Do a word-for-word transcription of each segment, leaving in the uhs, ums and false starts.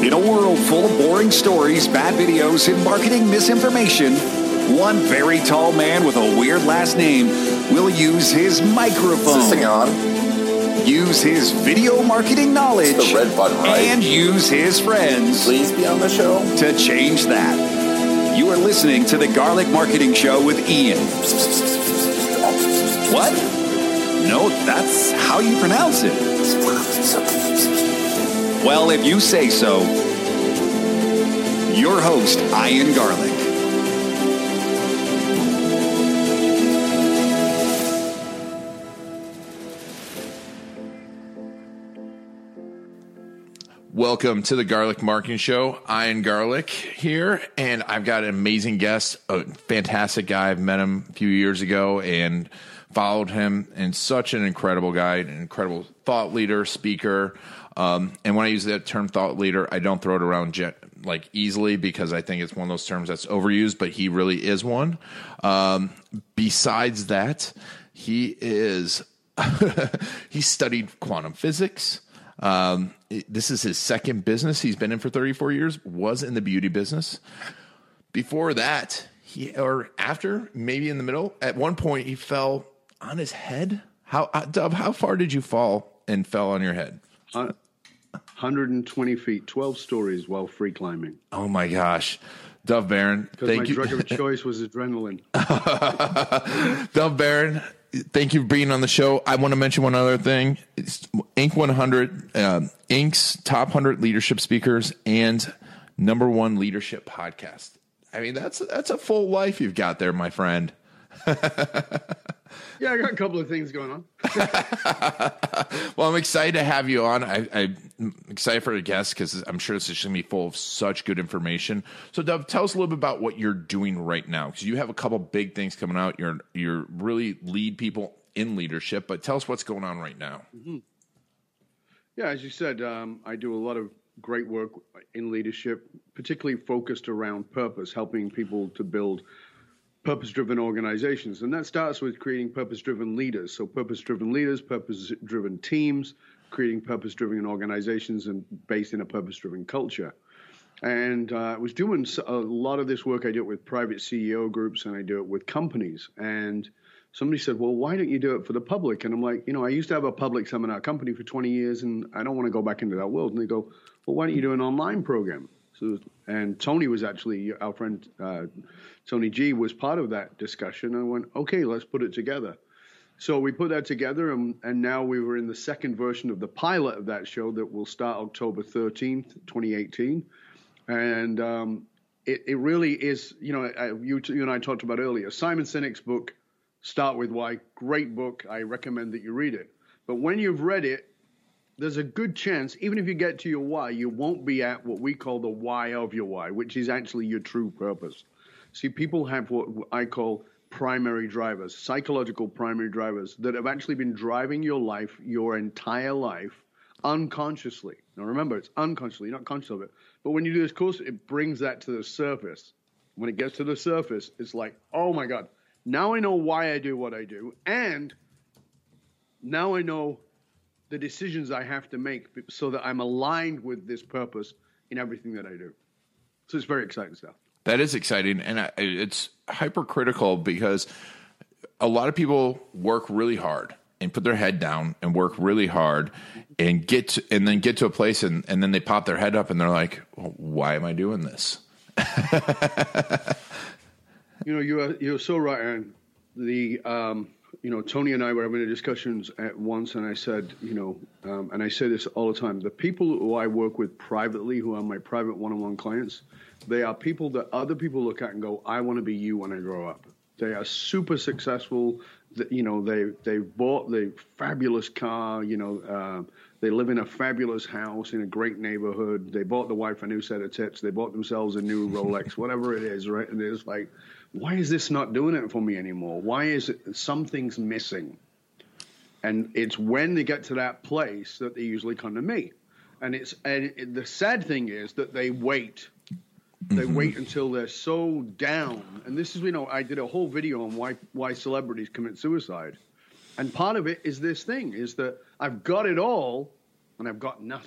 In a world full of boring stories, bad videos, and marketing misinformation, one very tall man with a weird last name will use his microphone. Is this thing on? Use his video marketing knowledge. It's the red button, right? And use his friends. Please be on the show. To change that. You are listening to the Garlic Marketing Show with Ian. What? No, that's how you pronounce it. Well, if you say so, your host, Ian Garlic. Welcome to the Garlic Marketing Show. Ian Garlic here, and I've got an amazing guest, a fantastic guy. I've met him a few years ago and followed him, and such an incredible guy, an incredible thought leader, speaker. Um, and when I use that term thought leader, I don't throw it around jet, like easily, because I think it's one of those terms that's overused, but he really is one. Um, besides that, he is, he studied quantum physics. Um, it, this is his second business he's been in for thirty-four years, was in the beauty business. Before that, he, or after, maybe in the middle, at one point he fell on his head. How, uh, Dove, how far did you fall and fell on your head? Uh, one hundred twenty feet, twelve stories while free climbing. Oh my gosh. Dove Barron, because thank my you. drug of choice was adrenaline. Dove Barron, thank you for being on the show. I want to mention one other thing. It's Inc one hundred, uh, Incorporated's top one hundred leadership speakers and number one leadership podcast. I mean, that's that's a full life you've got there, my friend. Yeah, I got a couple of things going on. Well, I'm excited to have you on. I, I'm excited for the guest because I'm sure this is going to be full of such good information. So, Dove, tell us a little bit about what you're doing right now, because you have a couple big things coming out. You're you're really lead people in leadership, but tell us what's going on right now. Mm-hmm. Yeah, as you said, um, I do a lot of great work in leadership, particularly focused around purpose, helping people to build purpose-driven organizations. And that starts with creating purpose-driven leaders. So purpose-driven leaders, purpose-driven teams, creating purpose-driven organizations and based in a purpose-driven culture. And uh, I was doing a lot of this work. I do it with private C E O groups and I do it with companies. And somebody said, well, why don't you do it for the public? And I'm like, you know, I used to have a public seminar company for twenty years and I don't want to go back into that world. And they go, well, why don't you do an online program? So, and Tony was actually, our friend uh, Tony G was part of that discussion. I went, okay, let's put it together. So we put that together, and, and now we were in the second version of the pilot of that show that will start October thirteenth, twenty eighteen. And um, it, it really is, you know, I, you, you and I talked about earlier, Simon Sinek's book, Start With Why, great book. I recommend that you read it. But when you've read it, there's a good chance, even if you get to your why, you won't be at what we call the why of your why, which is actually your true purpose. See, people have what I call primary drivers, psychological primary drivers that have actually been driving your life, your entire life, unconsciously. Now, remember, it's unconsciously, you're not conscious of it. But when you do this course, it brings that to the surface. When it gets to the surface, it's like, oh my God, now I know why I do what I do. And now I know the decisions I have to make so that I'm aligned with this purpose in everything that I do. So it's very exciting stuff. That is exciting, and I, it's hypercritical because a lot of people work really hard and put their head down and work really hard and get to, and then get to a place and, and then they pop their head up and they're like, well, why am I doing this? You know, you are, you're so right, Aaron. The um, you know, Tony and I were having discussions at once, and I said, you know, um, and I say this all the time, the people who I work with privately, who are my private one-on-one clients, they are people that other people look at and go, I want to be you when I grow up. They are super successful. You know, they, they bought the fabulous car, you know, uh, they live in a fabulous house in a great neighborhood. They bought the wife a new set of tits. They bought themselves a new Rolex, whatever it is, right? And it's like, why is this not doing it for me anymore? Why is it something's missing? And it's when they get to that place that they usually come to me. And it's and it, the sad thing is that they wait. They mm-hmm. wait until they're so down. And this is, you know, I did a whole video on why why celebrities commit suicide. And part of it is this thing, is that I've got it all and I've got nothing.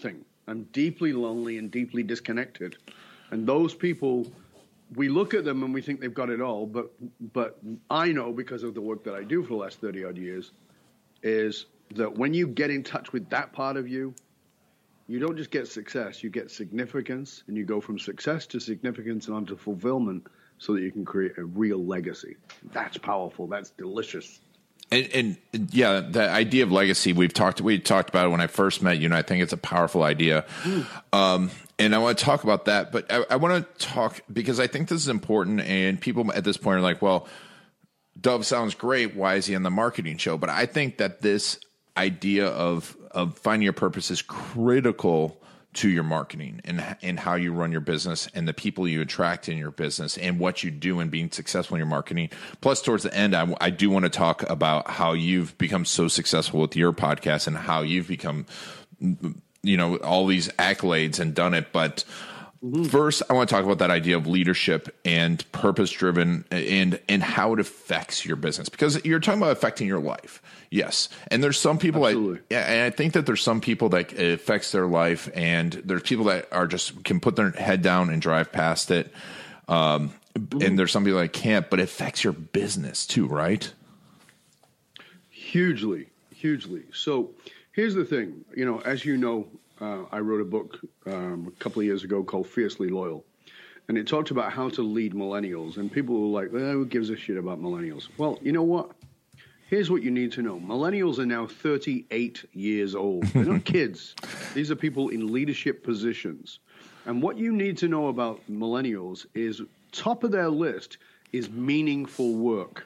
I'm deeply lonely and deeply disconnected. And those people, we look at them and we think they've got it all, but but I know, because of the work that I do for the last thirty odd years, is that when you get in touch with that part of you, you don't just get success, you get significance, and you go from success to significance and onto fulfillment so that you can create a real legacy. That's powerful. That's delicious. And, and yeah, the idea of legacy, we've talked, we talked about it when I first met you, and I think it's a powerful idea. Um, and I want to talk about that, but I, I want to talk, because I think this is important, and people at this point are like, well, Dov sounds great. Why is he on the marketing show? But I think that this idea of, of finding your purpose is critical to your marketing and and how you run your business and the people you attract in your business and what you do in being successful in your marketing. Plus, towards the end, I, I do want to talk about how you've become so successful with your podcast and how you've become, you know, all these accolades and done it. But mm-hmm. first, I want to talk about that idea of leadership and purpose driven and and how it affects your business, because you're talking about affecting your life. Yes. And there's some people, I, yeah, and I think that there's some people that it affects their life, and there's people that are just can put their head down and drive past it. Um, mm-hmm. And there's some people that can't, but it affects your business too, right? Hugely, hugely. So here's the thing, you know, as you know, uh, I wrote a book um, a couple of years ago called Fiercely Loyal. And it talked about how to lead millennials. And people were like, well, who gives a shit about millennials? Well, you know what? Here's what you need to know. Millennials are now thirty-eight years old. They're not kids. These are people in leadership positions. And what you need to know about millennials is top of their list is meaningful work.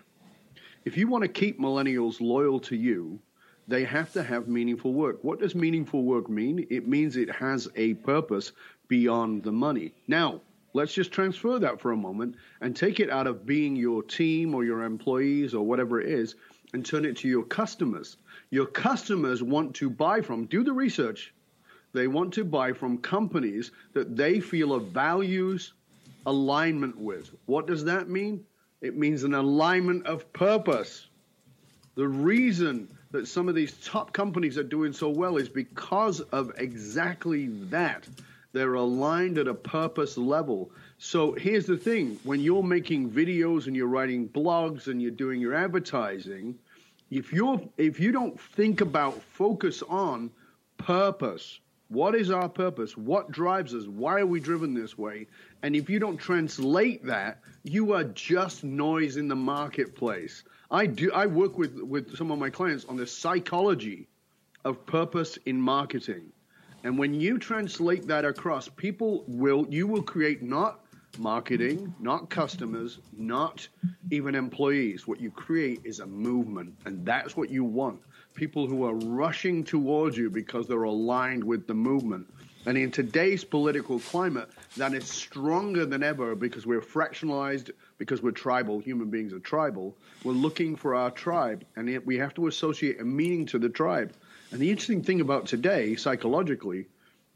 If you want to keep millennials loyal to you, they have to have meaningful work. What does meaningful work mean? It means it has a purpose beyond the money. Now, let's just transfer that for a moment and take it out of being your team or your employees or whatever it is and turn it to your customers. Your customers want to buy from, do the research. They want to buy from companies that they feel a values alignment with. What does that mean? It means an alignment of purpose. The reason that some of these top companies are doing so well is because of exactly that. They're aligned at a purpose level. So here's the thing. When you're making videos and you're writing blogs and you're doing your advertising, if you're if you don't think about, focus on purpose, what is our purpose? What drives us? Why are we driven this way? And if you don't translate that, you are just noise in the marketplace. I do. I work with, with some of my clients on the psychology of purpose in marketing. And when you translate that across, people will, you will create not marketing, not customers, not even employees. What you create is a movement, and that's what you want. People who are rushing towards you because they're aligned with the movement. And in today's political climate, that is stronger than ever because we're fractionalized, because we're tribal. Human beings are tribal. We're looking for our tribe, and we have to associate a meaning to the tribe. And the interesting thing about today, psychologically,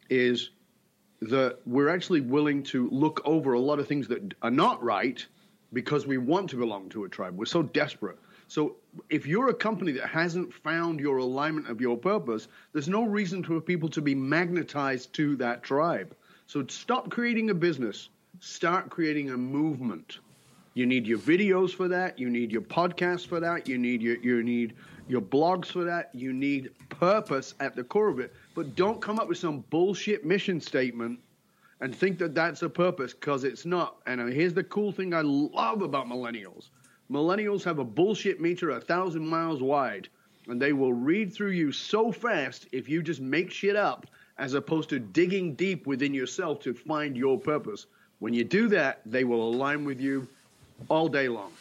is that we're actually willing to look over a lot of things that are not right because we want to belong to a tribe. We're so desperate. So if you're a company that hasn't found your alignment of your purpose, there's no reason for people to be magnetized to that tribe. So stop creating a business. Start creating a movement. You need your videos for that. You need your podcasts for that. You need your you need your blogs for that. You need purpose at the core of it. But don't come up with some bullshit mission statement and think that that's a purpose, because it's not. And here's the cool thing I love about millennials. Millennials have a bullshit meter a thousand miles wide, and they will read through you so fast if you just make shit up, as opposed to digging deep within yourself to find your purpose. When you do that, they will align with you all day long.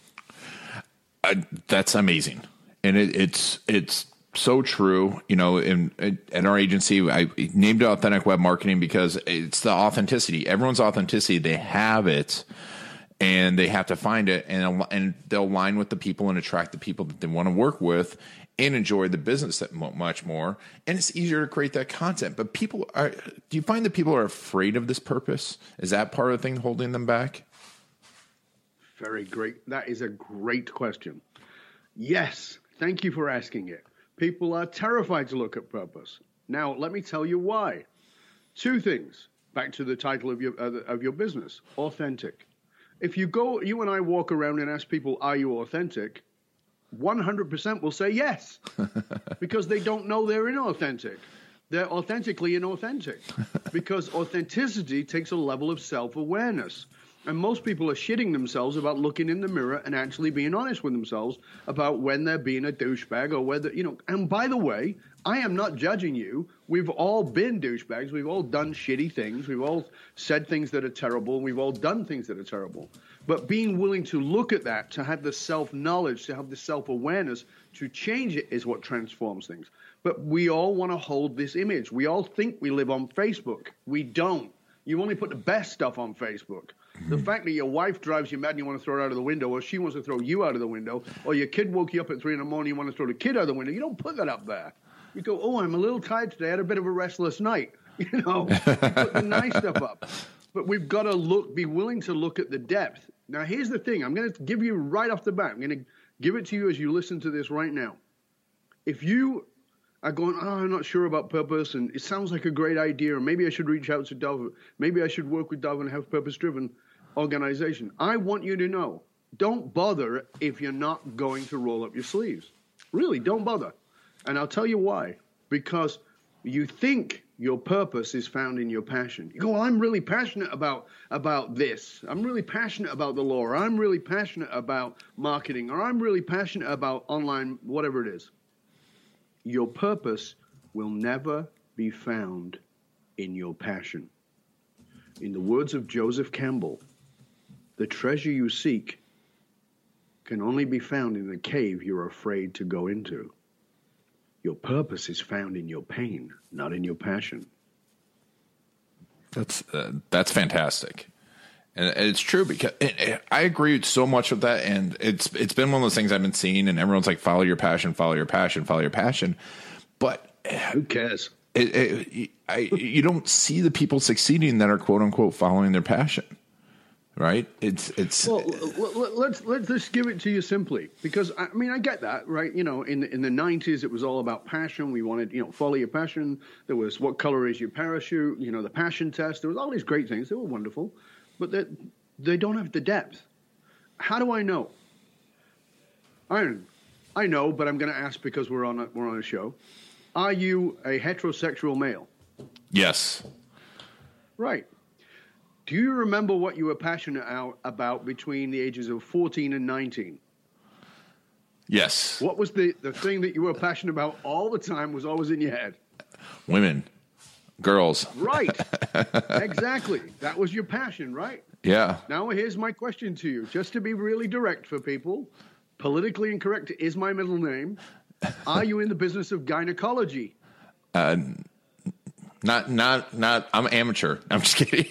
Uh, that's amazing. And it, it's it's so true. You know, in, in our agency, I named it Authentic Web Marketing because it's the authenticity. Everyone's authenticity, they have it, and they have to find it, and and they'll align with the people and attract the people that they want to work with and enjoy the business that much more. And it's easier to create that content. But people are, do you find that people are afraid of this purpose? Is that part of the thing holding them back? Very great. That is a great question. Yes. Thank you for asking it. People are terrified to look at purpose. Now, let me tell you why. Two things. Back to the title of your uh, of your business: authentic. If you go, you and I walk around and ask people, "Are you authentic?" one hundred percent will say yes, because they don't know they're inauthentic. They're authentically inauthentic, because authenticity takes a level of self-awareness. And most people are shitting themselves about looking in the mirror and actually being honest with themselves about when they're being a douchebag or whether, you know, and by the way, I am not judging you. We've all been douchebags. We've all done shitty things. We've all said things that are terrible. We've all done things that are terrible. But being willing to look at that, to have the self-knowledge, to have the self-awareness, to change it is what transforms things. But we all want to hold this image. We all think we live on Facebook. We don't. You only put the best stuff on Facebook. The fact that your wife drives you mad and you want to throw it out of the window, or she wants to throw you out of the window, or your kid woke you up at three in the morning, you want to throw the kid out of the window, you don't put that up there. You go, oh, I'm a little tired today. I had a bit of a restless night. You know, you put the nice stuff up. But we've got to look, be willing to look at the depth. Now, here's the thing. I'm going to give you right off the bat. I'm going to give it to you as you listen to this right now. If you are going, oh, I'm not sure about purpose, and it sounds like a great idea, and maybe I should reach out to Dove, maybe I should work with Dove and have purpose-driven organization. I want you to know, don't bother if you're not going to roll up your sleeves. Really, don't bother. And I'll tell you why. Because you think your purpose is found in your passion. You go, well, I'm really passionate about, about this. I'm really passionate about the law. Or I'm really passionate about marketing. Or I'm really passionate about online, whatever it is. Your purpose will never be found in your passion. In the words of Joseph Campbell, the treasure you seek can only be found in the cave you're afraid to go into. Your purpose is found in your pain, not in your passion. That's uh, that's fantastic, and it's true, because it, it, I agree so much with that. And it's it's been one of those things I've been seeing, and everyone's like, follow your passion, follow your passion, follow your passion. But who cares? It, it, I, you don't see the people succeeding that are quote unquote following their passion. Right? It's it's. Well, let's let's just give it to you simply, because I mean I get that, right? You know, in the, in the nineties it was all about passion. We wanted, you know, follow your passion. There was what color is your parachute? You know, the passion test. There was all these great things. They were wonderful, but they they don't have the depth. How do I know? I I know, but I'm going to ask because we're on a, we're on a show. Are you a heterosexual male? Yes. Right. Do you remember what you were passionate out about between the ages of fourteen and nineteen? Yes. What was the, the thing that you were passionate about all the time was always in your head? Women. Girls. Right. Exactly. That was your passion, right? Yeah. Now here's my question to you, just to be really direct for people. Politically incorrect is my middle name. Are you in the business of gynecology? Uh Not, not, not, I'm amateur. I'm just kidding.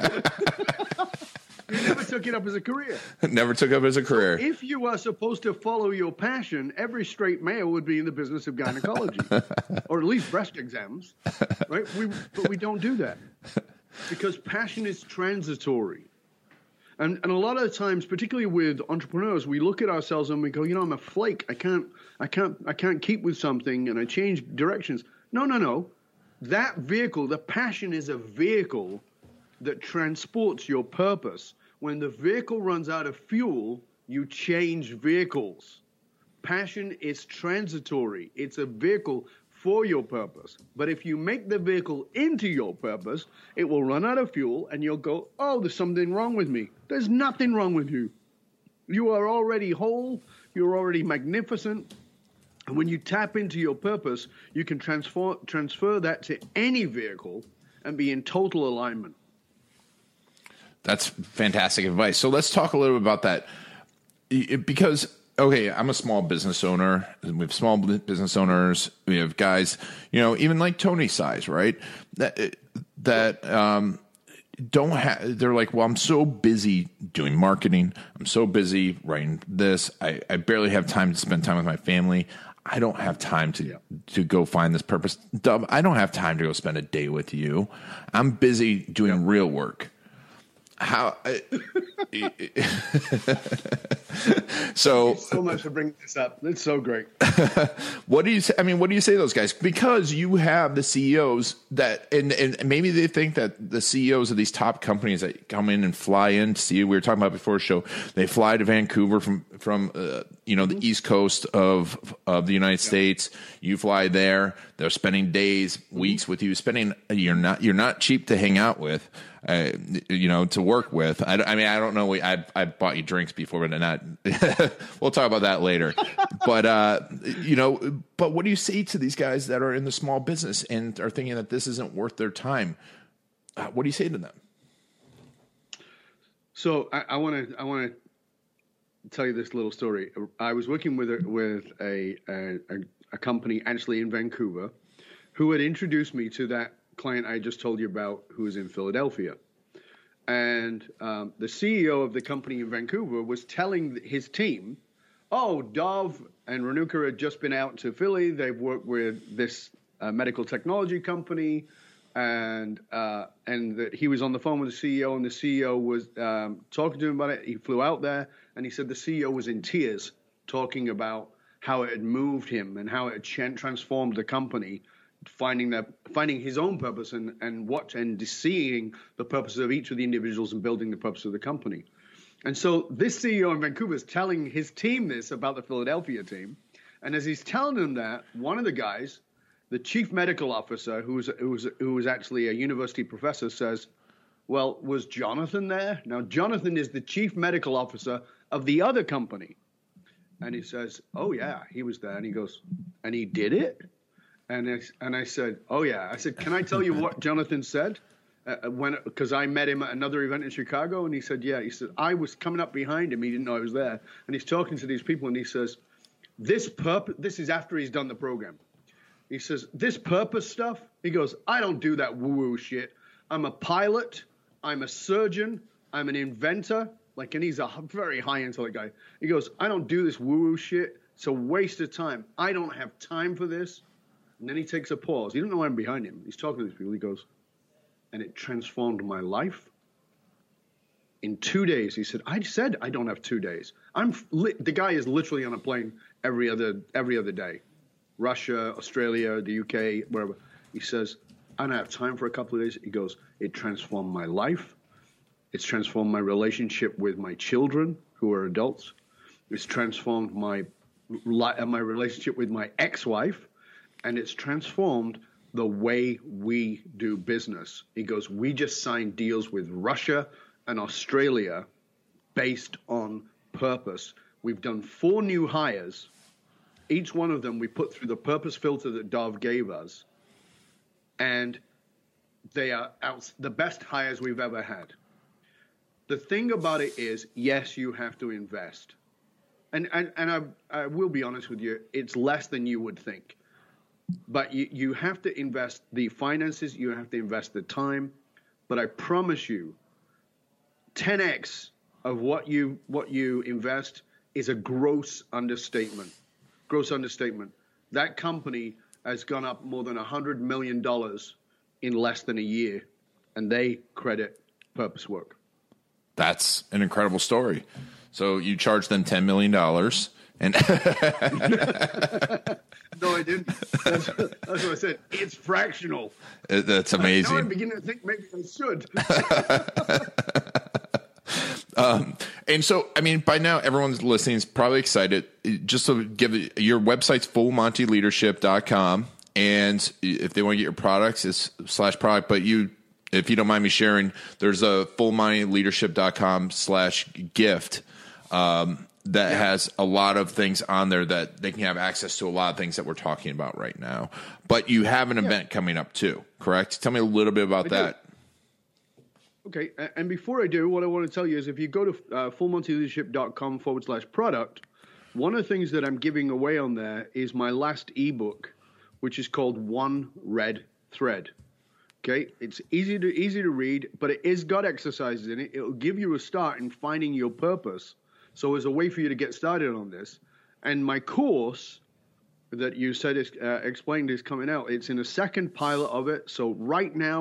You never took it up as a career. Never took up as a career. So if you are supposed to follow your passion, every straight male would be in the business of gynecology, or at least breast exams, right? We, but we don't do that because passion is transitory. And, and a lot of the times, particularly with entrepreneurs, we look at ourselves and we go, you know, I'm a flake. I can't, I can't, I can't keep with something, and I change directions. No, no, no. That vehicle, the passion is a vehicle that transports your purpose. When the vehicle runs out of fuel, you change vehicles. Passion is transitory. It's a vehicle for your purpose. But if you make the vehicle into your purpose, it will run out of fuel and you'll go, oh, there's something wrong with me. There's nothing wrong with you. You are already whole. You're already magnificent. And when you tap into your purpose, you can transfer, transfer that to any vehicle and be in total alignment. That's fantastic advice. So let's talk a little bit about that. Because, okay, I'm a small business owner. We have small business owners. We have guys, you know, even like Tony's size, right? That, that um, don't have, they're like, well, I'm so busy doing marketing. I'm so busy writing this. I, I barely have time to spend time with my family. I don't have time to, yeah. to go find this purpose. Dub, I don't have time to go spend a day with you. I'm busy doing yeah. real work. how uh, so so much for bringing this up. It's so great. What do you say? I mean, what do you say to those guys? Because you have the C E Os that, and, and maybe they think that the C E Os of these top companies that come in and fly in to see you. We were talking about before the show. They fly to Vancouver from, from, uh, you know, the mm-hmm. East Coast of, of the United yeah. States. You fly there. They're spending days, weeks mm-hmm. with you, spending, you're not, you're not cheap to hang out with. Uh, you know, to work with. I, I mean, I don't know. We, I I bought you drinks before, but not. We'll talk about that later. But uh, you know, but what do you say to these guys that are in the small business and are thinking that this isn't worth their time? Uh, what do you say to them? So I want to I want to tell you this little story. I was working with a, with a, a a company actually in Vancouver, who had introduced me to that client I just told you about, who is in Philadelphia. And um, the C E O of the company in Vancouver was telling his team, oh, Dov and Renuka had just been out to Philly. They've worked with this uh, medical technology company. And uh, and that he was on the phone with the C E O, and the C E O was um, talking to him about it. He flew out there, and he said the C E O was in tears, talking about how it had moved him and how it had ch- transformed the company, finding that finding his own purpose and and what and seeing the purpose of each of the individuals and building the purpose of the company. And so this C E O in Vancouver is telling his team this about the Philadelphia team, and as he's telling them that, one of the guys, the chief medical officer, who was who was who was actually a university professor, says, "Well, was Jonathan there?" Now, Jonathan is the chief medical officer of the other company, and he says, "Oh yeah, he was there." And he goes, "And he did it?" And I, and I said, "Oh yeah." I said, "Can I tell you what Jonathan said uh, when because I met him at another event in Chicago?" And he said, "Yeah." He said, "I was coming up behind him. He didn't know I was there." And he's talking to these people, and he says, "This purpose." This is after he's done the program. He says, "This purpose stuff." He goes, "I don't do that woo-woo shit. I'm a pilot. I'm a surgeon. I'm an inventor." Like, and he's a very high intellect guy. He goes, "I don't do this woo-woo shit. It's a waste of time. I don't have time for this." And then he takes a pause. He doesn't know I'm behind him. He's talking to these people. He goes, "And it transformed my life. In two days," he said, "I said I don't have two days. I'm li- the guy is literally on a plane every other every other day. Russia, Australia, the U K, wherever." He says, "I don't have time for a couple of days." He goes, "It transformed my life. It's transformed my relationship with my children who are adults. It's transformed my my relationship with my ex-wife. And it's transformed the way we do business." He goes, "We just signed deals with Russia and Australia based on purpose. We've done four new hires. Each one of them we put through the purpose filter that Dov gave us. And they are out, the best hires we've ever had. The thing about it is, yes, you have to invest. And, and, and I, I will be honest with you, it's less than you would think. But you, you have to invest the finances, you have to invest the time. But I promise you, ten x of what you what you invest is a gross understatement. Gross understatement. That company has gone up more than one hundred million dollars in less than a year, and they credit Purpose Work. That's an incredible story. So you charge them ten million dollars. And no, I didn't. That's, that's what I said. It's fractional. It, that's amazing. Now I'm beginning to think maybe I should. um, and so, I mean, by now, everyone's listening is probably excited. Just to give it, your website's full monty leadership dot com. And if they want to get your products, it's slash product. But you, if you don't mind me sharing, there's a full monty leadership dot com slash gift. Um, that yeah. has a lot of things on there that they can have access to a lot of things that we're talking about right now. But you have an yeah. event coming up too, correct? Tell me a little bit about I that. Do. Okay. And before I do, what I want to tell you is if you go to uh, full monty leadership dot com forward slash product, one of the things that I'm giving away on there is my last ebook, which is called One Red Thread. Okay. It's easy to, easy to read, but it is got exercises in it. It'll give you a start in finding your purpose. So as a way for you to get started on this. And my course that you said is uh, explained is coming out. It's in a second pilot of it. So right now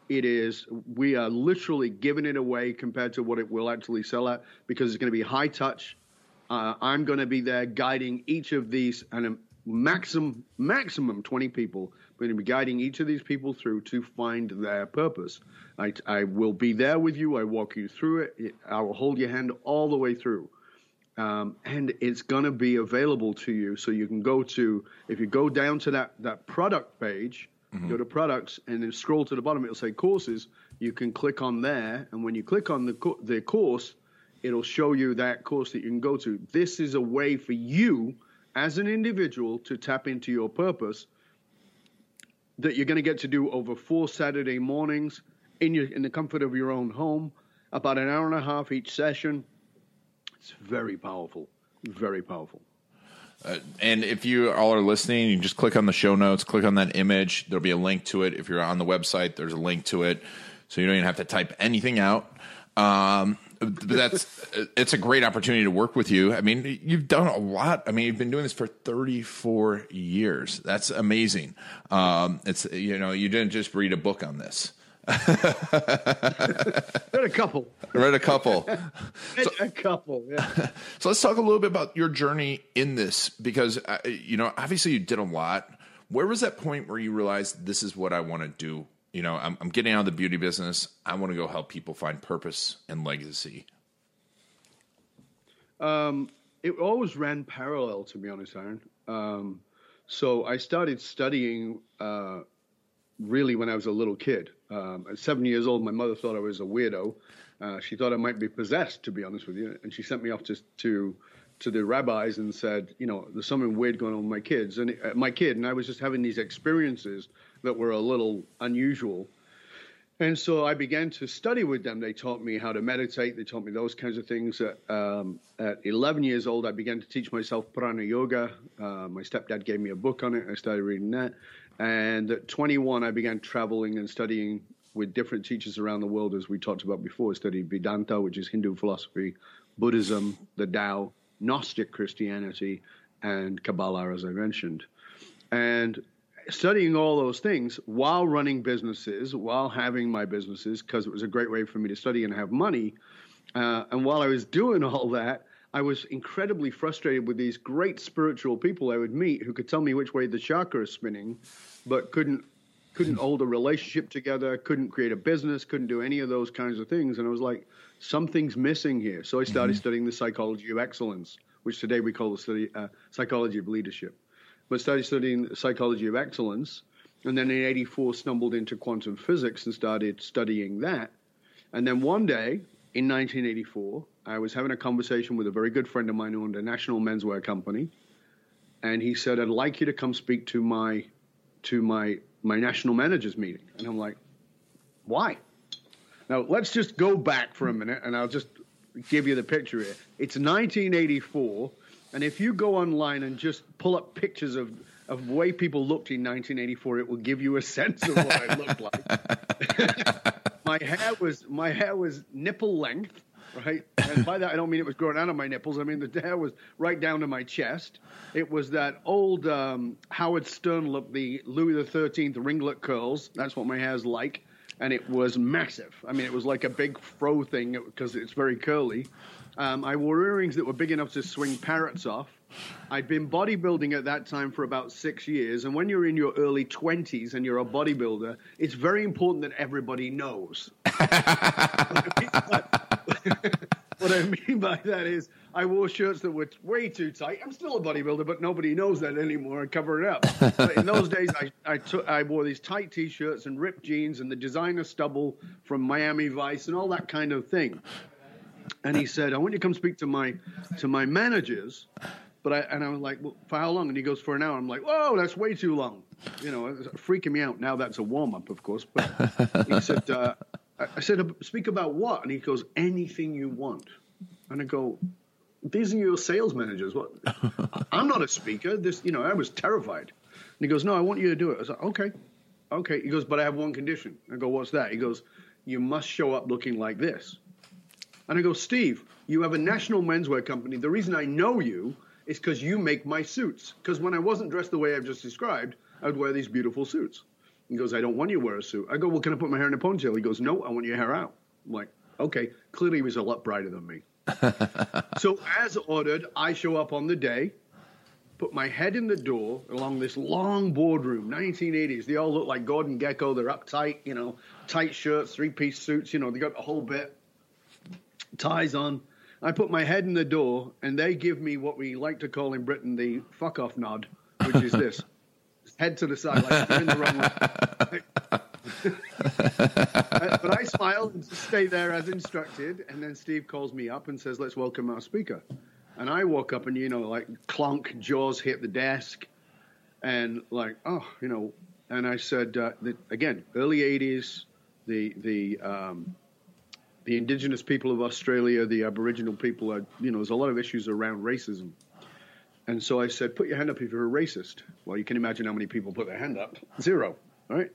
It is, we are literally giving it away compared to what it will actually sell at, because it's going to be high touch. Uh, I'm going to be there guiding each of these, and a maximum, maximum twenty people. I'm going to be guiding each of these people through to find their purpose. I, I will be there with you. I walk you through it. I will hold your hand all the way through. Um, and it's going to be available to you. So you can go to, if you go down to that, that product page, mm-hmm. go to products and then scroll to the bottom, it'll say courses. You can click on there. And when you click on the, co- the course, it'll show you that course that you can go to. This is a way for you as an individual to tap into your purpose that you're going to get to do over four Saturday mornings in your, in the comfort of your own home, about an hour and a half each session. It's very powerful, very powerful. Uh, and if you all are listening, you can just click on the show notes, click on that image. There'll be a link to it. If you're on the website, there's a link to it. So you don't even have to type anything out. Um, but that's, it's a great opportunity to work with you. I mean, you've done a lot. I mean, you've been doing this for thirty-four years. That's amazing. Um, it's, you know, you didn't just read a book on this. Read a couple. Read a couple. Read so, a couple, yeah. So let's talk a little bit about your journey in this, because, uh, you know, obviously you did a lot. Where was that point where you realized this is what I want to do? You know, I'm, I'm getting out of the beauty business. I want to go help people find purpose and legacy. Um, it always ran parallel, to be honest, Aaron. Um, so I started studying uh, really when I was a little kid. Um, at seven years old, my mother thought I was a weirdo. Uh, she thought I might be possessed, to be honest with you. And she sent me off to to, to the rabbis and said, you know, there's something weird going on with my kids and uh, my kid. And I was just having these experiences that were a little unusual. And so I began to study with them. They taught me how to meditate. They taught me those kinds of things. At, um, at eleven years old, I began to teach myself prana yoga. Uh, my stepdad gave me a book on it. I started reading that. And at twenty-one, I began traveling and studying with different teachers around the world, as we talked about before. I studied Vedanta, which is Hindu philosophy, Buddhism, the Tao, Gnostic Christianity, and Kabbalah, as I mentioned. And studying all those things while running businesses, while having my businesses, because it was a great way for me to study and have money. Uh, and while I was doing all that, I was incredibly frustrated with these great spiritual people I would meet who could tell me which way the chakra is spinning, but couldn't couldn't hold a relationship together, couldn't create a business, couldn't do any of those kinds of things. And I was like, something's missing here. So I started mm-hmm. studying the psychology of excellence, which today we call the study, uh, psychology of leadership. But started studying the psychology of excellence, and then in eighty-four stumbled into quantum physics and started studying that. And then one day in nineteen eighty-four, I was having a conversation with a very good friend of mine who owned a national menswear company, and he said, "I'd like you to come speak to my to my my national managers meeting." And I'm like, "Why?" Now let's just go back for a minute, and I'll just give you the picture here. It's nineteen eighty-four. And if you go online and just pull up pictures of, of the way people looked in nineteen eighty-four, it will give you a sense of what I looked like. my hair was my hair was nipple length, right? And by that I don't mean it was growing out of my nipples. I mean the hair was right down to my chest. It was that old um, Howard Stern look, the Louis the thirteenth ringlet curls. That's what my hair's like. And it was massive. I mean, it was like a big fro thing because it's very curly. Um, I wore earrings that were big enough to swing parrots off. I'd been bodybuilding at that time for about six years. And when you're in your early twenties and you're a bodybuilder, it's very important that everybody knows. What I mean by that is I wore shirts that were way too tight. I'm still a bodybuilder, but nobody knows that anymore. I cover it up. But in those days, I, I, took, I wore these tight T-shirts and ripped jeans and the designer stubble from Miami Vice and all that kind of thing. And he said, "I want you to come speak to my to my managers." But I and I was like, "Well, for how long?" And he goes, "For an hour." I'm like, "Whoa, that's way too long." You know, it's freaking me out. Now that's a warm up, of course. But he said, uh, I said, "Speak about what?" And he goes, "Anything you want." And I go, "These are your sales managers. What? I'm not a speaker." This, you know, I was terrified. And he goes, "No, I want you to do it." I was like, "Okay, okay." He goes, "But I have one condition." I go, "What's that?" He goes, "You must show up looking like this." And I go, "Steve, you have a national menswear company. The reason I know you is because you make my suits. Because when I wasn't dressed the way I've just described, I would wear these beautiful suits." He goes, I don't want you to wear a suit. I go, well, can I put my hair in a ponytail? He goes, no, I want your hair out. I'm like, okay. Clearly he was a lot brighter than me. So as ordered, I show up on the day, put my head in the door along this long boardroom, nineteen eighties. They all look like Gordon Gekko. They're uptight, you know, tight shirts, three-piece suits. You know, they got the whole bit, ties on. I put my head in the door, and they give me what we like to call in Britain the fuck-off nod, which is this. Head to the side, like you're in the wrong way. But I smile and just stay there as instructed, and then Steve calls me up and says, let's welcome our speaker. And I walk up and, you know, like clunk, jaws hit the desk, and like, oh, you know, and I said, uh, the, again, early eighties, the, the, um, the indigenous people of Australia, the Aboriginal people, are, you know, there's a lot of issues around racism. And so I said, put your hand up if you're a racist. Well, you can imagine how many people put their hand up. Zero, right?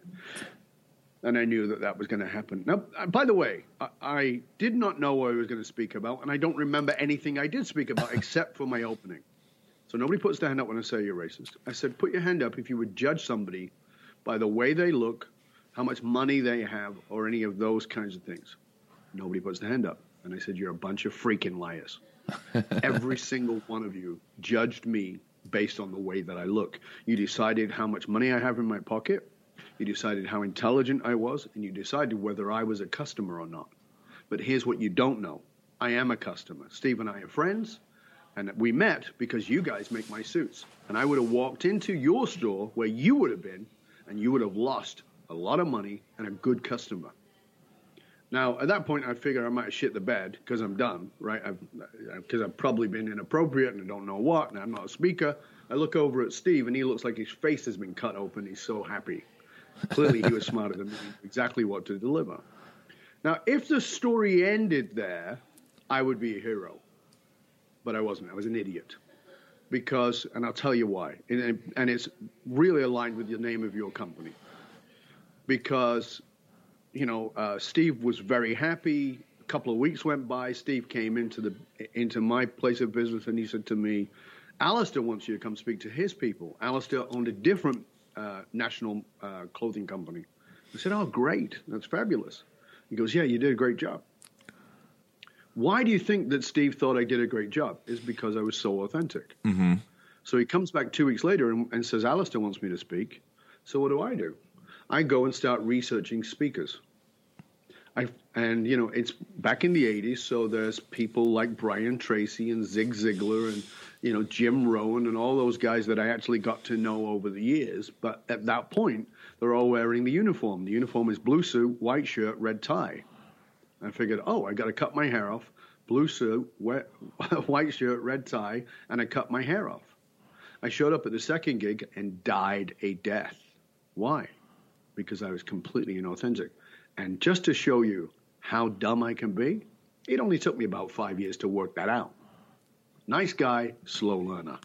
And I knew that that was going to happen. Now, by the way, I, I did not know what I was going to speak about, and I don't remember anything I did speak about except for my opening. So nobody puts their hand up when I say you're racist. I said, put your hand up if you would judge somebody by the way they look, how much money they have, or any of those kinds of things. Nobody puts their hand up. And I said, you're a bunch of freaking liars. Every single one of you judged me based on the way that I look. You decided how much money I have in my pocket. You decided how intelligent I was, and you decided whether I was a customer or not. But here's what you don't know. I am a customer. Steve and I are friends, and we met because you guys make my suits. And I would have walked into your store where you would have been, and you would have lost a lot of money and a good customer. Now, at that point, I figure I might have shit the bed because I'm done, right? Because I've, I've probably been inappropriate and I don't know what, and I'm not a speaker. I look over at Steve, and he looks like his face has been cut open. He's so happy. Clearly, he was smarter than me, exactly what to deliver. Now, if the story ended there, I would be a hero. But I wasn't. I was an idiot. Because, and I'll tell you why, and, and it's really aligned with the name of your company. Because... You know, uh, Steve was very happy. A couple of weeks went by. Steve came into the into my place of business, and he said to me, Alistair wants you to come speak to his people. Alistair owned a different uh, national uh, clothing company. I said, oh, great. That's fabulous. He goes, yeah, you did a great job. Why do you think that Steve thought I did a great job? Is because I was so authentic. Mm-hmm. So he comes back two weeks later and, and says, Alistair wants me to speak. So what do I do? I go and start researching speakers. I, and, you know, it's back in the eighties, so there's people like Brian Tracy and Zig Ziglar and, you know, Jim Rohn and all those guys that I actually got to know over the years. But at that point, they're all wearing the uniform. The uniform is blue suit, white shirt, red tie. I figured, oh, I got to cut my hair off, blue suit, white shirt, red tie, and I cut my hair off. I showed up at the second gig and died a death. Why? Because I was completely inauthentic. And just to show you how dumb I can be, it only took me about five years to work that out. Nice guy, slow learner.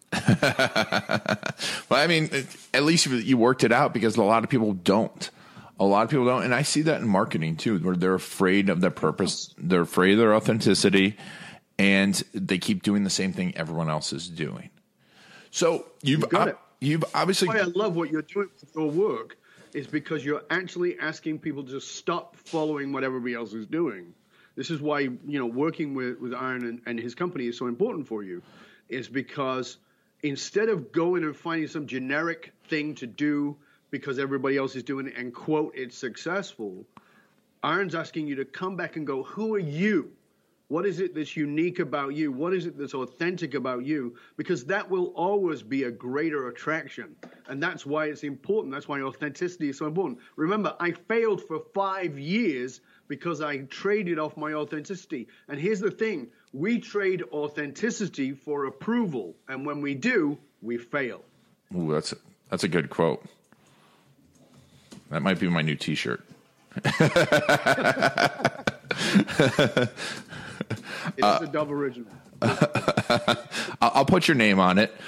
Well, I mean, at least you worked it out, because a lot of people don't. A lot of people don't. And I see that in marketing, too, where they're afraid of their purpose. They're afraid of their authenticity, and they keep doing the same thing everyone else is doing. So you've, you've got uh, it. You've obviously. That's why I love what you're doing with your work. Is because you're actually asking people to stop following what everybody else is doing. This is why, you know, working with, with Aaron and, and his company is so important for you, is because instead of going and finding some generic thing to do because everybody else is doing it and, quote, it's successful, Aaron's asking you to come back and go, who are you? What is it that's unique about you? What is it that's authentic about you? Because that will always be a greater attraction. And that's why it's important. That's why authenticity is so important. Remember, I failed for five years because I traded off my authenticity. And here's the thing. We trade authenticity for approval. And when we do, we fail. Ooh, that's a, that's a good quote. That might be my new T-shirt. It's uh, a Dove original. I'll put your name on it,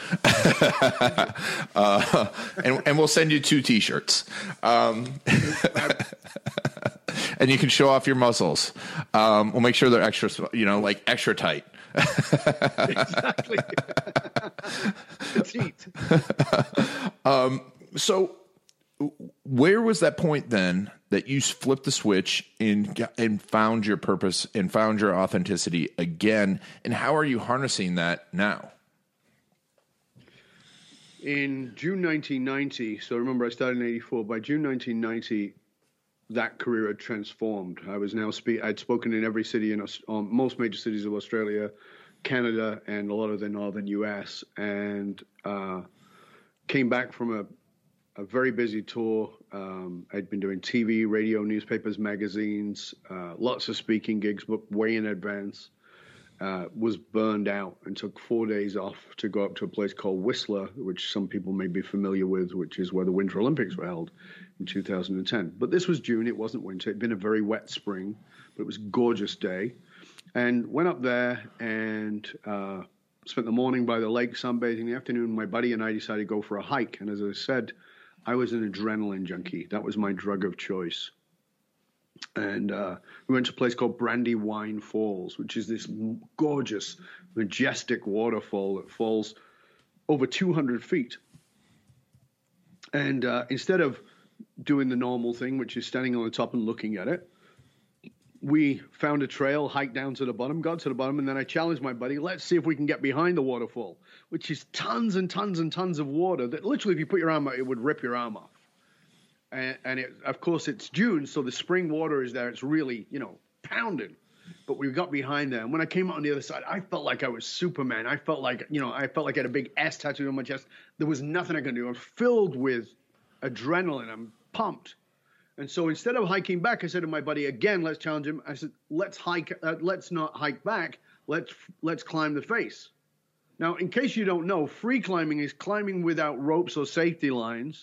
uh, and, and we'll send you two T-shirts, um, and you can show off your muscles. Um, we'll make sure they're extra, you know, like extra tight. Exactly. Petite. um, so where was that point then that you flipped the switch and got, and found your purpose and found your authenticity again? And how are you harnessing that now? In June nineteen ninety, so remember I started in eighty-four, by June nineteen ninety, that career had transformed. I was now speak. I'd spoken in every city in um, most major cities of Australia, Canada, and a lot of the northern U S, and uh, came back from a, a very busy tour. Um, I'd been doing T V, radio, newspapers, magazines, uh, lots of speaking gigs, booked way in advance. Uh, was burned out and took four days off to go up to a place called Whistler, which some people may be familiar with, which is where the Winter Olympics were held in two thousand ten. But this was June. It wasn't winter. It'd been a very wet spring, but it was a gorgeous day. And went up there and uh, spent the morning by the lake sunbathing. In the afternoon, my buddy and I decided to go for a hike. And as I said, I was an adrenaline junkie. That was my drug of choice. And uh, we went to a place called Brandywine Falls, which is this gorgeous, majestic waterfall that falls over two hundred feet. And uh, instead of doing the normal thing, which is standing on the top and looking at it, we found a trail, hiked down to the bottom, got to the bottom, and then I challenged my buddy, let's see if we can get behind the waterfall, which is tons and tons and tons of water that literally if you put your arm out, it would rip your arm off. And, and it, of course, it's June, so the spring water is there. It's really, you know, pounding. But we got behind there. And when I came out on the other side, I felt like I was Superman. I felt like, you know, I felt like I had a big S tattooed on my chest. There was nothing I could do. I was filled with adrenaline. I'm pumped. And so instead of hiking back, I said to my buddy, again, let's challenge him. I said, let's hike. Uh, let's not hike back. Let's let's climb the face. Now, in case you don't know, free climbing is climbing without ropes or safety lines.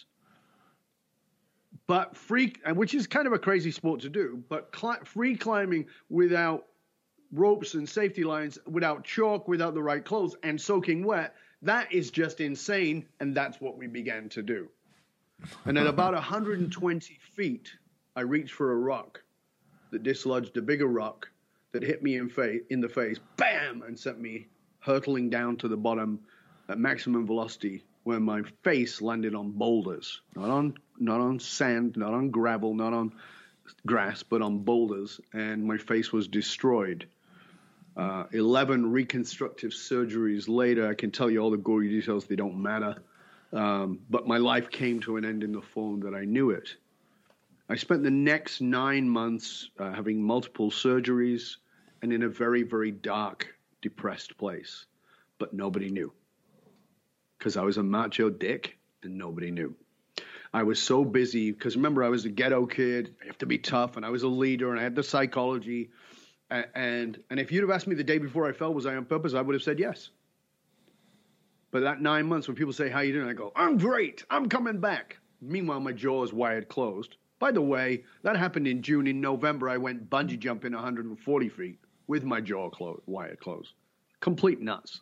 But free, which is kind of a crazy sport to do, but cli- free climbing without ropes and safety lines, without chalk, without the right clothes, and soaking wet, that is just insane, and that's what we began to do. And at about one hundred twenty feet, I reached for a rock that dislodged a bigger rock that hit me in, fa- in the face, bam, and sent me hurtling down to the bottom at maximum velocity, where my face landed on boulders, not on not on sand, not on gravel, not on grass, but on boulders, and my face was destroyed. Uh, eleven reconstructive surgeries later, I can tell you all the gory details, they don't matter, um, but my life came to an end in the form that I knew it. I spent the next nine months uh, having multiple surgeries and in a very, very dark, depressed place, but nobody knew. Because I was a macho dick and nobody knew. I was so busy because remember I was a ghetto kid. I have to be tough, and I was a leader, and I had the psychology. And and, and if you'd have asked me the day before I fell, was I on purpose? I would have said yes. But that nine months when people say, how you doing? I go, I'm great. I'm coming back. Meanwhile, my jaw is wired closed. By the way, that happened in June. In November, I went bungee jumping one hundred forty feet with my jaw closed, wired closed. Complete nuts.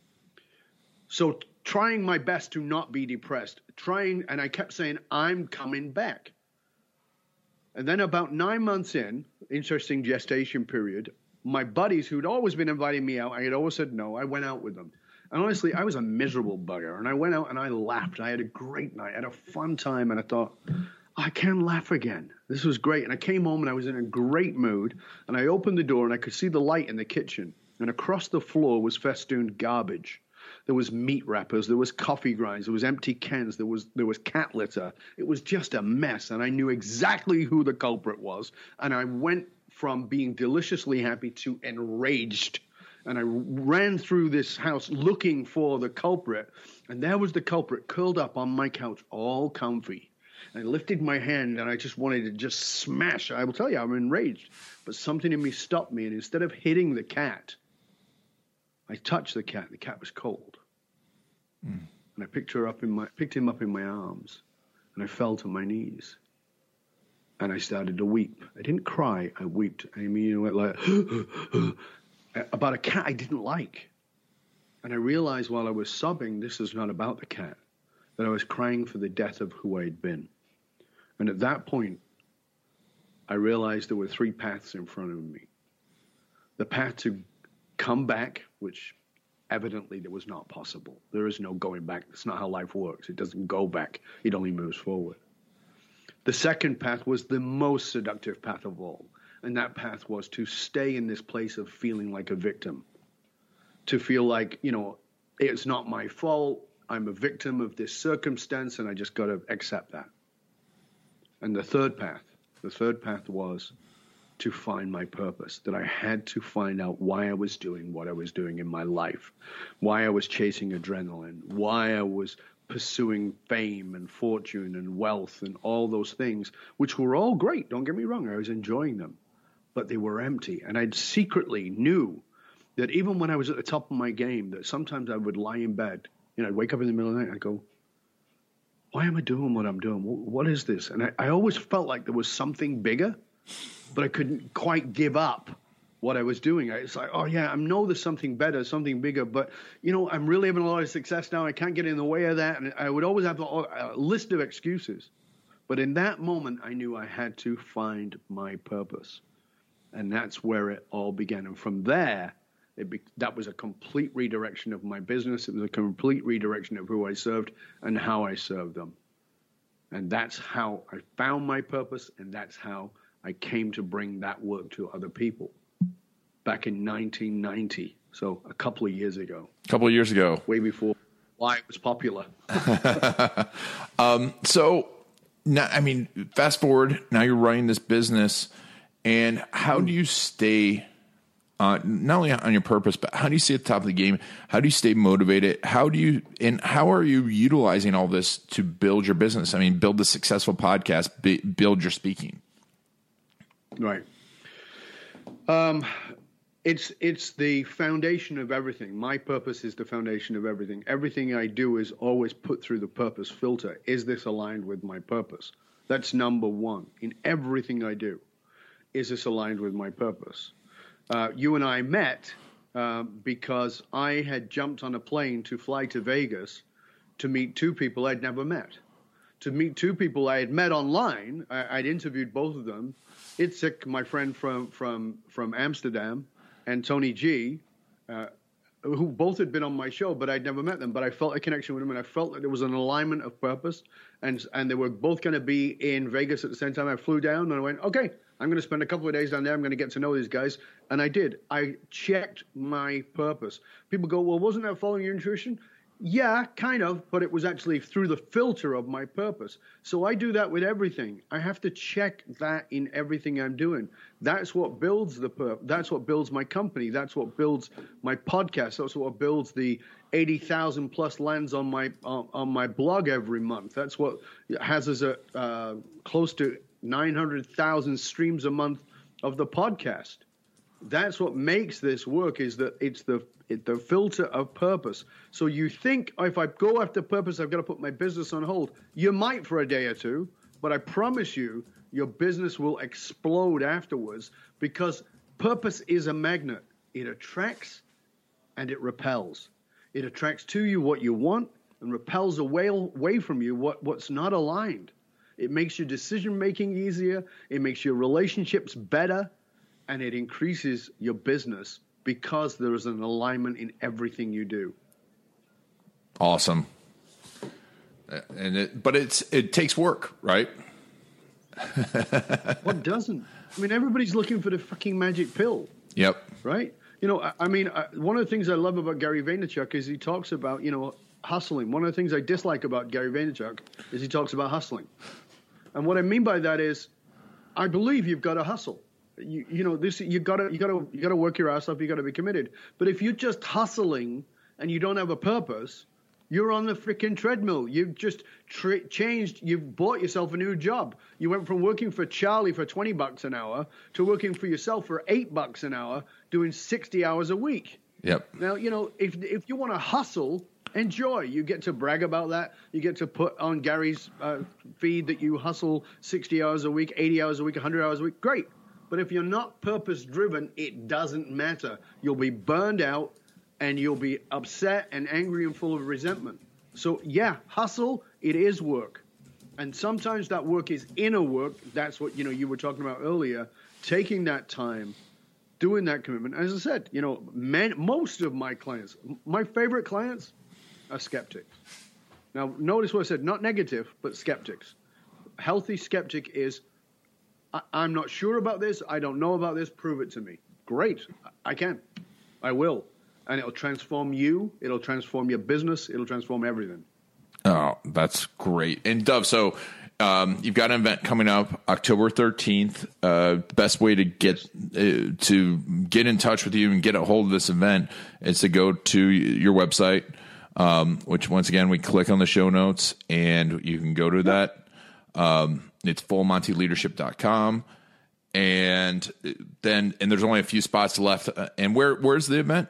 So trying my best to not be depressed, trying, and I kept saying, I'm coming back. And then about nine months in, interesting gestation period, my buddies who'd always been inviting me out, I had always said no, I went out with them. And honestly, I was a miserable bugger. And I went out and I laughed. I had a great night. I had a fun time. And I thought, I can laugh again. This was great. And I came home and I was in a great mood. And I opened the door and I could see the light in the kitchen. And across the floor was festooned garbage. There was meat wrappers, there was coffee grinds, there was empty cans, there was there was cat litter. It was just a mess, and I knew exactly who the culprit was. And I went from being deliciously happy to enraged. And I ran through this house looking for the culprit, and there was the culprit curled up on my couch, all comfy. And I lifted my hand, and I just wanted to just smash. I will tell you, I'm enraged. But something in me stopped me, and instead of hitting the cat, I touched the cat. The cat was cold. Mm. And I picked her up in my, picked him up in my arms, and I fell to my knees. And I started to weep. I didn't cry. I wept. I mean, you know, like about a cat I didn't like. And I realized while I was sobbing, this is not about the cat, that I was crying for the death of who I'd been. And at that point, I realized there were three paths in front of me. The path to come back, which evidently that was not possible. There is no going back. That's not how life works. It doesn't go back. It only moves forward. The second path was the most seductive path of all. And that path was to stay in this place of feeling like a victim, to feel like, you know, it's not my fault. I'm a victim of this circumstance, and I just got to accept that. And the third path, the third path was to find my purpose, that I had to find out why I was doing what I was doing in my life, why I was chasing adrenaline, why I was pursuing fame and fortune and wealth and all those things, which were all great. Don't get me wrong. I was enjoying them, but they were empty. And I secretly knew that even when I was at the top of my game, that sometimes I would lie in bed, you know, I'd wake up in the middle of the night, I'd go, why am I doing what I'm doing? What is this? And I, I always felt like there was something bigger, but I couldn't quite give up what I was doing. It's like, oh yeah, I know there's something better, something bigger, but you know, I'm really having a lot of success now. I can't get in the way of that. And I would always have a, a list of excuses. But in that moment, I knew I had to find my purpose. And that's where it all began. And from there, it be, that was a complete redirection of my business. It was a complete redirection of who I served and how I served them. And that's how I found my purpose, and that's how I came to bring that work to other people back in nineteen ninety. So a couple of years ago. A couple of years ago. Way before why it was popular. um, so now, I mean, fast forward, now you're running this business, and how do you stay Uh, not only on your purpose, but how do you stay at the top of the game? How do you stay motivated? How do you, and how are you utilizing all this to build your business? I mean, build a successful podcast, b- build your speaking. Right. Um, it's, it's the foundation of everything. My purpose is the foundation of everything. Everything I do is always put through the purpose filter. Is this aligned with my purpose? That's number one in everything I do. Is this aligned with my purpose? Uh, you and I met uh, because I had jumped on a plane to fly to Vegas to meet two people I'd never met. To meet two people I had met online. I, I'd interviewed both of them. Itzik, my friend from from from Amsterdam, and Tony G, uh, who both had been on my show, but I'd never met them. But I felt a connection with them, and I felt that there was an alignment of purpose, and and they were both going to be in Vegas at the same time. I flew down, and I went, okay, I'm going to spend a couple of days down there. I'm going to get to know these guys. And I did. I checked my purpose. People go, well, wasn't that following your intuition? Yeah, kind of, but it was actually through the filter of my purpose. So I do that with everything. I have to check that in everything I'm doing. That's what builds the purpose. That's what builds my company. That's what builds my podcast. That's what builds the eighty thousand plus lands on my on, on my blog every month. That's what has us at uh, close to nine hundred thousand streams a month of the podcast. That's what makes this work, is that it's the it, the filter of purpose. So you think, oh, if I go after purpose, I've got to put my business on hold. You might for a day or two, but I promise you, your business will explode afterwards, because purpose is a magnet. It attracts and it repels. It attracts to you what you want and repels away, away from you what, what's not aligned. It makes your decision-making easier. It makes your relationships better. And it increases your business because there is an alignment in everything you do. Awesome. And it, but it's it takes work, right? What doesn't? I mean, everybody's looking for the fucking magic pill. Yep. Right? You know, I, I mean, I, one of the things I love about Gary Vaynerchuk is he talks about, you know, hustling. One of the things I dislike about Gary Vaynerchuk is he talks about hustling. And what I mean by that is, I believe you've got to hustle. You, you know, this you gotta you gotta you gotta work your ass off. You gotta be committed. But if you're just hustling and you don't have a purpose, you're on the freaking treadmill. You've just tra- changed. You've bought yourself a new job. You went from working for Charlie for twenty bucks an hour to working for yourself for eight bucks an hour, doing sixty hours a week. Yep. Now, you know, if if you want to hustle, enjoy. You get to brag about that. You get to put on Gary's uh, feed that you hustle sixty hours a week, eighty hours a week, one hundred hours a week. Great. But if you're not purpose-driven, it doesn't matter. You'll be burned out, and you'll be upset and angry and full of resentment. So, yeah, hustle, it is work. And sometimes that work is inner work. That's what, you know, you were talking about earlier, taking that time, doing that commitment. As I said, you know, man, most of my clients, my favorite clients are skeptics. Now, notice what I said, not negative, but skeptics. healthy skeptic is, I, I'm not sure about this. I don't know about this. Prove it to me. Great. I can. I will. And it'll transform you. It'll transform your business. It'll transform everything. Oh, that's great. And Dov, so um, you've got an event coming up October thirteenth. Uh, best way to get uh, to get in touch with you and get a hold of this event is to go to your website, um, which once again, we click on the show notes and you can go to that. Um, it's full monty leadership dot com. And then, and there's only a few spots left. Uh, and where, where's the event?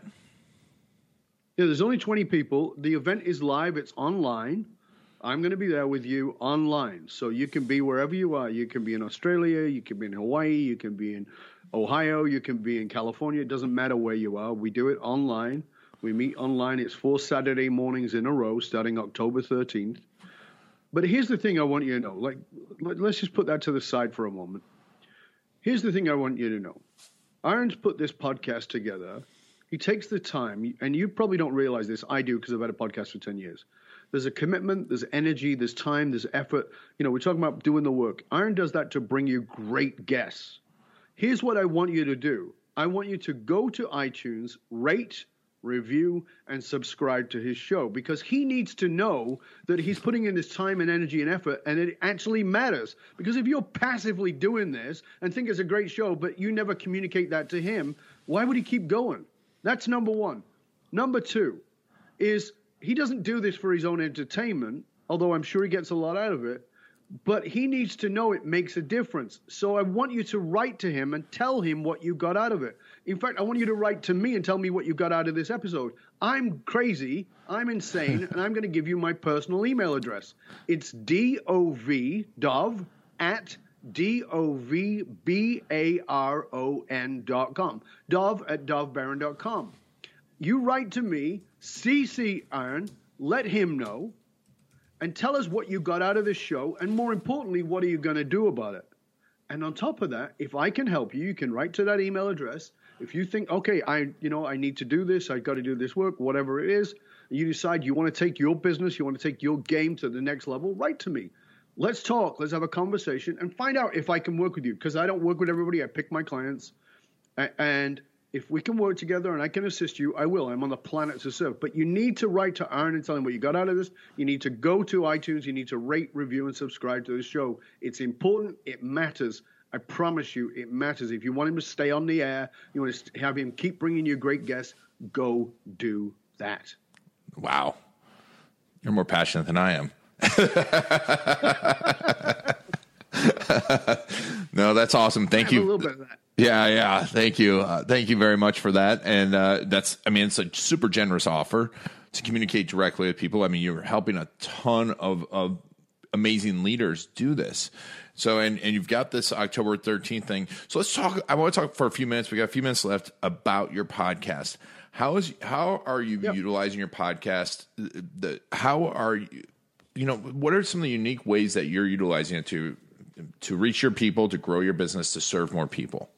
Yeah, there's only twenty people. The event is live. It's online. I'm going to be there with you online. So you can be wherever you are. You can be in Australia. You can be in Hawaii. You can be in Ohio. You can be in California. It doesn't matter where you are. We do it online. We meet online. It's four Saturday mornings in a row starting October thirteenth. But here's the thing I want you to know. Like, let's just put that to the side for a moment. Here's the thing I want you to know. Aaron's put this podcast together. He takes the time, and you probably don't realize this. I do because I've had a podcast for ten years. There's a commitment, there's energy, there's time, there's effort. You know, we're talking about doing the work. Aaron does that to bring you great guests. Here's what I want you to do. I want you to go to iTunes, rate, review, and subscribe to his show, because he needs to know that he's putting in this time and energy and effort, and it actually matters. Because if you're passively doing this and think it's a great show, but you never communicate that to him, why would he keep going? That's number one. Number two is he doesn't do this for his own entertainment, although I'm sure he gets a lot out of it, but he needs to know it makes a difference. So I want you to write to him and tell him what you got out of it. In fact, I want you to write to me and tell me what you got out of this episode. I'm crazy, I'm insane, and I'm going to give you my personal email address. It's dov, dov, at D O V B A R O N dot com. Dov at dov baron dot com. You write to me, C C Aaron, let him know, and tell us what you got out of this show, and more importantly, what are you going to do about it? And on top of that, if I can help you, you can write to that email address. If you think, okay, I, you know, I need to do this, I got to do this work, whatever it is, and you decide you want to take your business, you want to take your game to the next level, write to me. Let's talk. Let's have a conversation and find out if I can work with you, because I don't work with everybody. I pick my clients. And if we can work together and I can assist you, I will. I'm on the planet to serve. But you need to write to Aaron and tell him what you got out of this. You need to go to iTunes. You need to rate, review, and subscribe to the show. It's important. It matters. I promise you it matters. If you want him to stay on the air, you want to have him keep bringing you great guests, go do that. Wow. You're more passionate than I am. No, that's awesome. Thank you. A little bit of that. Yeah, yeah. Thank you. Uh, thank you very much for that. And uh, that's, I mean, it's a super generous offer to communicate directly with people. I mean, you're helping a ton of, of amazing leaders do this. So, and, and you've got this October thirteenth thing. So let's talk, I want to talk for a few minutes. We got a few minutes left about your podcast. How is, how are you yep. utilizing your podcast? The, how are you, you know, what are some of the unique ways that you're utilizing it to, to reach your people, to grow your business, to serve more people?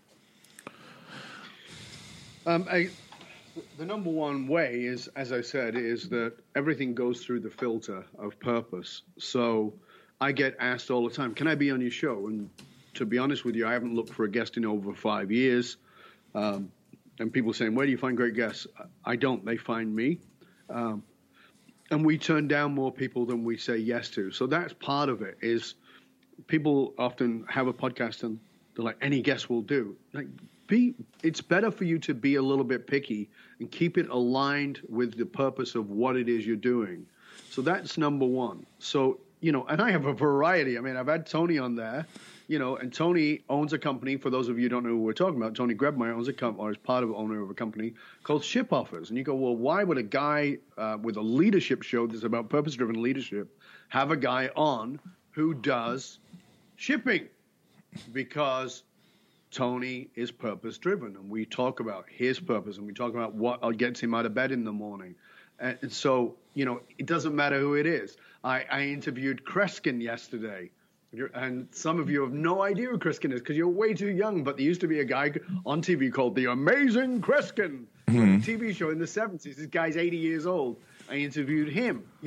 Um, I, the number one way is, as I said, is that everything goes through the filter of purpose. So I get asked all the time, can I be on your show? And to be honest with you, I haven't looked for a guest in over five years. Um, and people saying, where do you find great guests? I don't. They find me. Um, and we turn down more people than we say yes to. So that's part of it, is people often have a podcast and they're like, any guest will do. Like, be, it's better for you to be a little bit picky and keep it aligned with the purpose of what it is you're doing. So that's number one. So, you know, and I have a variety. I mean, I've had Tony on there, you know, and Tony owns a company. For those of you who don't know who we're talking about, Tony Grebmeyer owns a company, or is part of owner of a company called Ship Offers. And you go, well, why would a guy uh, with a leadership show that's about purpose-driven leadership have a guy on who does shipping? Because Tony is purpose-driven, and we talk about his purpose, and we talk about what gets him out of bed in the morning. And so, you know, it doesn't matter who it is. I, I interviewed Kreskin yesterday, and some of you have no idea who Kreskin is because you're way too young, but there used to be a guy on T V called The Amazing Kreskin, mm-hmm. a T V show in the seventies. This guy's eighty years old. I interviewed him. You know,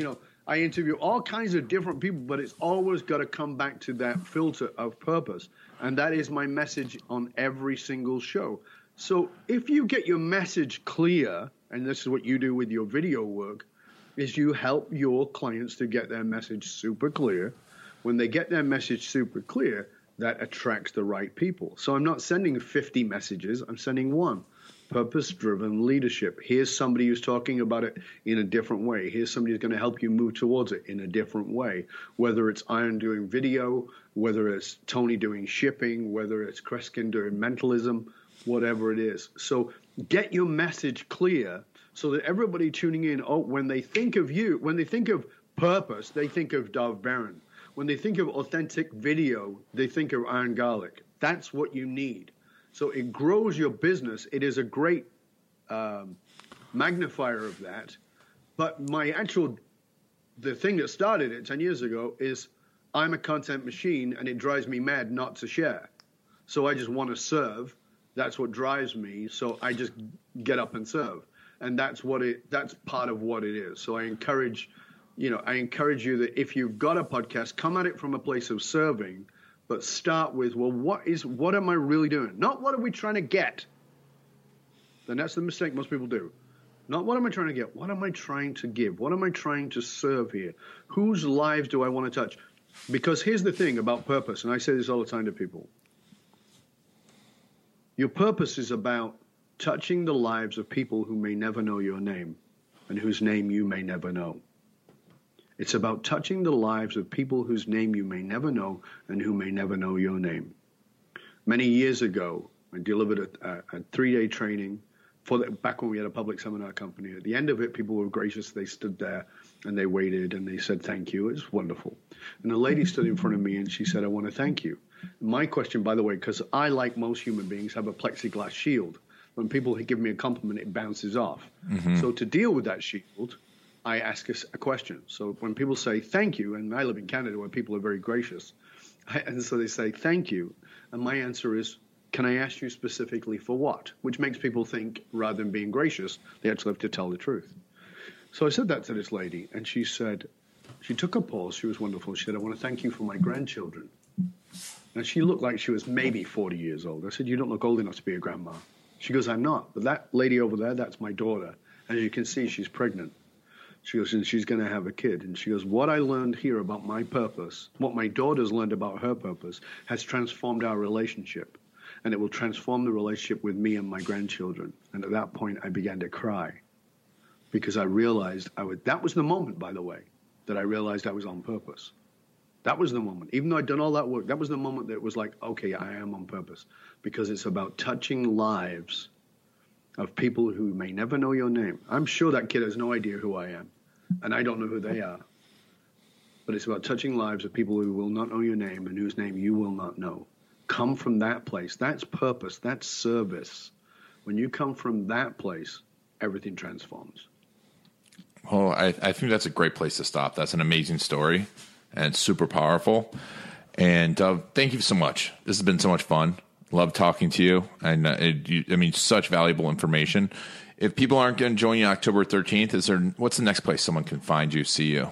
I interview all kinds of different people, but it's always got to come back to that filter of purpose. And that is my message on every single show. So if you get your message clear, and this is what you do with your video work, is you help your clients to get their message super clear. When they get their message super clear, that attracts the right people. So I'm not sending fifty messages, I'm sending one. Purpose-driven leadership. Here's somebody who's talking about it in a different way. Here's somebody who's going to help you move towards it in a different way. Whether it's Iron doing video, whether it's Tony doing shipping, whether it's Kreskin doing mentalism, whatever it is. So get your message clear so that everybody tuning in, oh, when they think of you, when they think of purpose, they think of Dov Baron. When they think of authentic video, they think of Iron Garlic. That's what you need. So it grows your business. It is a great um, magnifier of that. But my actual, the thing that started it ten years ago is I'm a content machine and it drives me mad not to share. So I just want to serve. That's what drives me. So I just get up and serve. And that's what it, that's part of what it is. So I encourage, you know, I encourage you that if you've got a podcast, come at it from a place of serving. But start with, well, what is, what am I really doing? Not what are we trying to get? Then that's the mistake most people do. Not what am I trying to get? What am I trying to give? What am I trying to serve here? Whose lives do I want to touch? Because here's the thing about purpose, and I say this all the time to people. Your purpose is about touching the lives of people who may never know your name and whose name you may never know. It's about touching the lives of people whose name you may never know and who may never know your name. Many years ago, I delivered a, a, a three-day training for the, back when we had a public seminar company. At the end of it, people were gracious. They stood there and they waited and they said, thank you. It was wonderful. And a lady stood in front of me and she said, I want to thank you. My question, by the way, because I, like most human beings, have a plexiglass shield. When people give me a compliment, it bounces off. Mm-hmm. So to deal with that shield, I ask a question. So when people say thank you, and I live in Canada where people are very gracious, and so they say thank you, and my answer is, can I ask you specifically for what? Which makes people think, rather than being gracious, they actually have to tell the truth. So I said that to this lady, and she said, she took a pause, she was wonderful, she said, I want to thank you for my grandchildren. And she looked like she was maybe forty years old. I said, you don't look old enough to be a grandma. She goes, I'm not, but that lady over there, that's my daughter. As you can see, she's pregnant. She goes, and she's going to have a kid. And she goes, what I learned here about my purpose, what my daughter's learned about her purpose, has transformed our relationship. And it will transform the relationship with me and my grandchildren. And at that point, I began to cry because I realized I would, that was the moment, by the way, that I realized I was on purpose. That was the moment. Even though I'd done all that work, that was the moment that it was like, okay, I am on purpose. Because it's about touching lives of people who may never know your name. I'm sure that kid has no idea who I am. And I don't know who they are. But it's about touching lives of people who will not know your name and whose name you will not know. Come from that place. That's purpose. That's service. When you come from that place, everything transforms. Well, I, I think that's a great place to stop. That's an amazing story, and it's super powerful. And uh, thank you so much. This has been so much fun. Love talking to you. And uh, it, you, I mean, such valuable information. If people aren't going to join you October thirteenth, is there, what's the next place someone can find you, see you?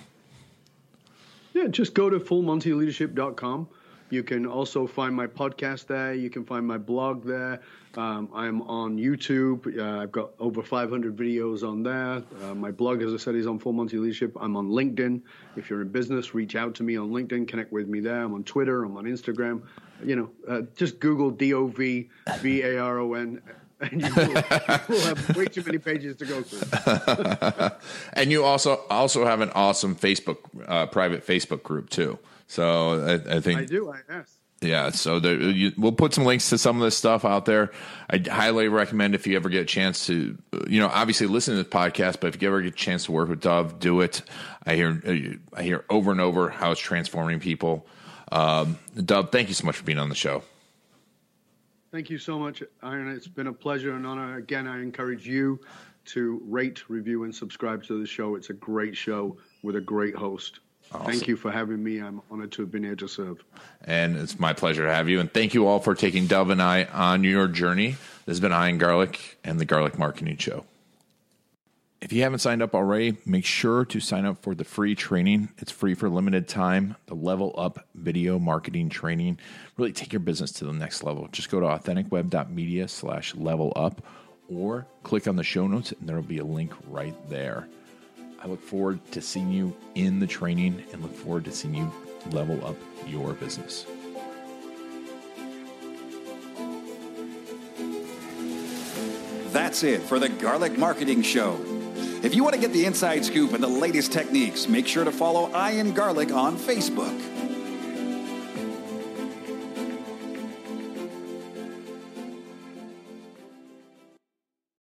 Yeah, just go to full monty leadership dot com. You can also find my podcast there. You can find my blog there. Um, I'm on YouTube. Uh, I've got over five hundred videos on there. Uh, my blog, as I said, is on Full Monty Leadership. I'm on LinkedIn. If you're in business, reach out to me on LinkedIn. Connect with me there. I'm on Twitter. I'm on Instagram. You know, uh, just Google D O V V A R O N. And you will, you will have way too many pages to go through. And you also also have an awesome Facebook, uh, private Facebook group too. So I, I think I do. I yes. Yeah. So there, you, we'll put some links to some of this stuff out there. I highly recommend if you ever get a chance to, you know, obviously listen to this podcast, but if you ever get a chance to work with Dov, do it. I hear I hear over and over how it's transforming people. Um, Dov, thank you so much for being on the show. Thank you so much, Iron. It's been a pleasure and honor. Again, I encourage you to rate, review, and subscribe to the show. It's a great show with a great host. Awesome. Thank you for having me. I'm honored to have been here to serve. And it's my pleasure to have you. And thank you all for taking Dov and I on your journey. This has been Iron Garlic and the Garlic Marketing Show. If you haven't signed up already, make sure to sign up for the free training. It's free for a limited time. The Level Up Video Marketing Training. Really take your business to the next level. Just go to authenticweb.media slash level up or click on the show notes and there will be a link right there. I look forward to seeing you in the training and look forward to seeing you level up your business. That's it for the Garlic Marketing Show. If you want to get the inside scoop and the latest techniques, make sure to follow Ian Garlic on Facebook.